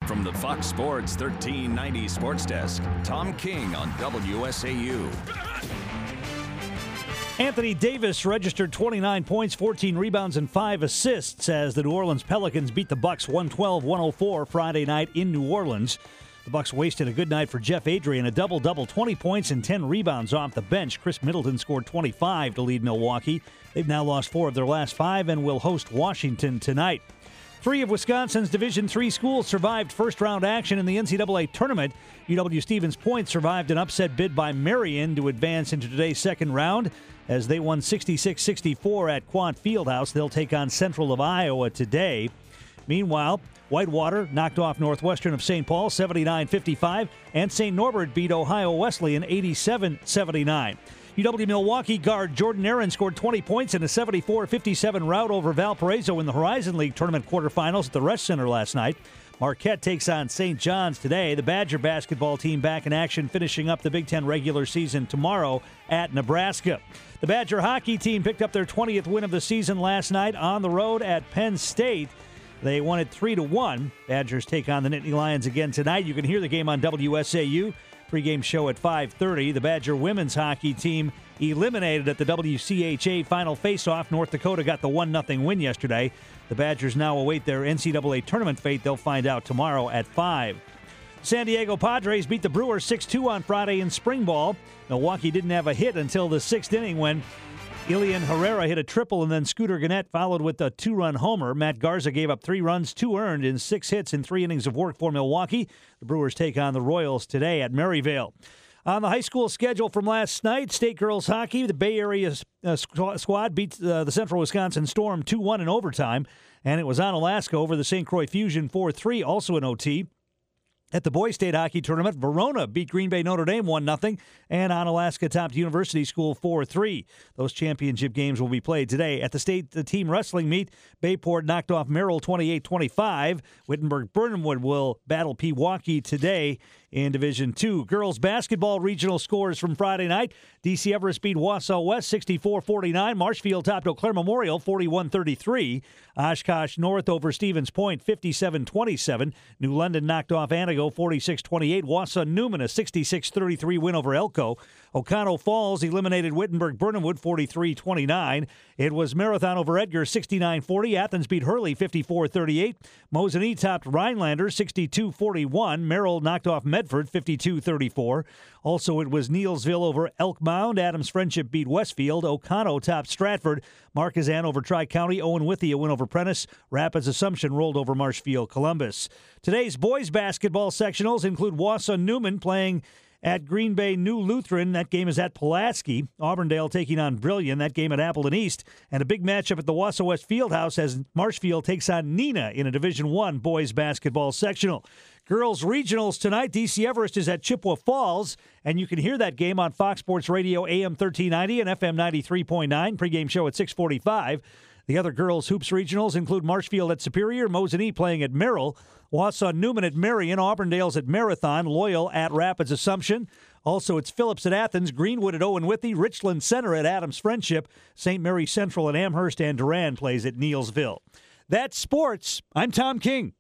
From the Fox Sports 1390 Sports Desk, Tom King on WSAU. Anthony Davis registered 29 points, 14 rebounds, and 5 assists as the New Orleans Pelicans beat the Bucks 112-104 Friday night in New Orleans. The Bucks wasted a good night for Jeff Adrian, a double-double, 20 points and 10 rebounds off the bench. Chris Middleton scored 25 to lead Milwaukee. They've now lost 4 of their last 5 and will host Washington tonight. 3 of Wisconsin's Division III schools survived first-round action in the NCAA tournament. UW-Stevens Point survived an upset bid by Marion to advance into today's second round. As they won 66-64 at Quant Fieldhouse, they'll take on Central of Iowa today. Meanwhile, Whitewater knocked off Northwestern of St. Paul 79-55, and St. Norbert beat Ohio Wesleyan 87-79. UW-Milwaukee guard Jordan Aaron scored 20 points in a 74-57 rout over Valparaiso in the Horizon League tournament quarterfinals at the Resch Center last night. Marquette takes on St. John's today. The Badger basketball team back in action, finishing up the Big Ten regular season tomorrow at Nebraska. The Badger hockey team picked up their 20th win of the season last night on the road at Penn State. They won it 3-1. Badgers take on the Nittany Lions again tonight. You can hear the game on WSAU. Pre-game show at 5:30. The Badger women's hockey team eliminated at the WCHA final face-off. North Dakota got the 1-0 win yesterday. The Badgers now await their NCAA tournament fate. They'll find out tomorrow at 5. San Diego Padres beat the Brewers 6-2 on Friday in spring ball. Milwaukee didn't have a hit until the 6th inning when Ilian Herrera hit a triple, and then Scooter Gennett followed with a 2-run homer. Matt Garza gave up 3 runs, 2 earned in 6 hits in 3 innings of work for Milwaukee. The Brewers take on the Royals today at Maryvale. On the high school schedule from last night, state girls hockey, the Bay Area squad beat the Central Wisconsin Storm 2-1 in overtime, and it was Onalaska over the St. Croix Fusion 4-3, also in OT. At the boys' state hockey tournament, Verona beat Green Bay Notre Dame 1-0, and Onalaska topped University School 4-3. Those championship games will be played today. At the state team wrestling meet, Bayport knocked off Merrill 28-25. Wittenberg-Burnhamwood will battle Pewaukee today in Division II. Girls basketball regional scores from Friday night. DC Everest beat Wausau West 64-49. Marshfield topped Eau Claire Memorial 41-33. Oshkosh North over Stevens Point 57-27. New London knocked off Antigo 46-28. Wausau Newman a 66-33 win over Elko. Oconto Falls eliminated Wittenberg-Burnhamwood 43-29. It was Marathon over Edgar 69-40. Athens beat Hurley 54-38. Mosinee topped Rhinelander 62-41. Merrill knocked off Medford 52-34. Also, it was Neelsville over Elk Mound. Adams Friendship beat Westfield. Oconto topped Stratford. Marquezan over Tri-County. Owen Withee a win over Prentice. Rapids Assumption rolled over Marshfield Columbus. Today's boys basketball sectionals include Wausau Newman playing at Green Bay New Lutheran. That game is at Pulaski. Auburndale taking on Brillion. That game at Appleton East. And a big matchup at the Wausau West Fieldhouse as Marshfield takes on Neenah in a Division I boys basketball sectional. Girls regionals tonight. DC Everest is at Chippewa Falls, and you can hear that game on Fox Sports Radio AM 1390 and FM 93.9. Pregame show at 6:45. The other girls' hoops regionals include Marshfield at Superior, Mosinee playing at Merrill, Wausau Newman at Marion, Auburndale's at Marathon, Loyal at Rapids Assumption. Also, it's Phillips at Athens, Greenwood at Owen Withee, Richland Center at Adams Friendship, St. Mary Central at Amherst, and Durand plays at Neelsville. That's sports. I'm Tom King.